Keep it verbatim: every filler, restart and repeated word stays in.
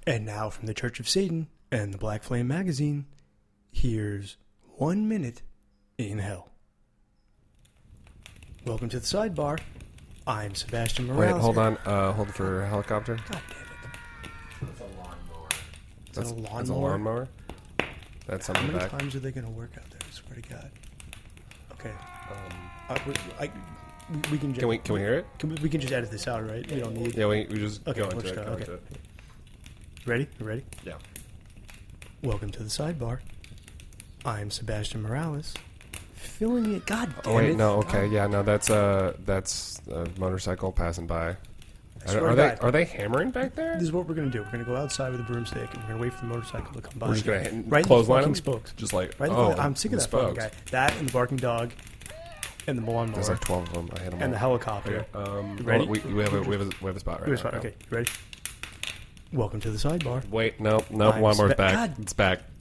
And now from the Church of Satan and the Black Flame magazine, here's One Minute in Hell. Welcome to the sidebar. I'm Sebastian Morales. Wait, hold on. Uh, hold for helicopter. God damn it. That's a lawnmower. Is that a lawnmower? That's a lawnmower? That's How something many back. times are they going to work out there? I swear to God. Okay. Um, Uh, we, I, we can just, can we can we hear it? Can we, we can just edit this out, right? We don't need... Yeah, we, we just Okay, go we'll into just it. go, Go okay. into it. Ready? You ready? Yeah. Welcome to the sidebar. I'm Sebastian Morales. Filling it. God damn Oh wait, it. no. Okay, yeah, no. That's uh, that's a motorcycle passing by. I Are, swear are to they God. are they hammering back there? This is what we're going to do. We're going to go outside with a broomstick and we're going to wait for the motorcycle to come by. We're just gonna hit, right in the close line fucking them? spokes. Just like Right in the oh, fucking- I'm sick of the that fucking spokes. guy. That and the barking dog and the lawnmower There's like twelve of them. I hit them all. and the helicopter. Okay, um, You ready? We, we have a we have a we have a spot right Here's now. what- Okay, you ready? Welcome to the sidebar. Wait, no, no. I'm Lawnmower's Spe- back. God. It's back.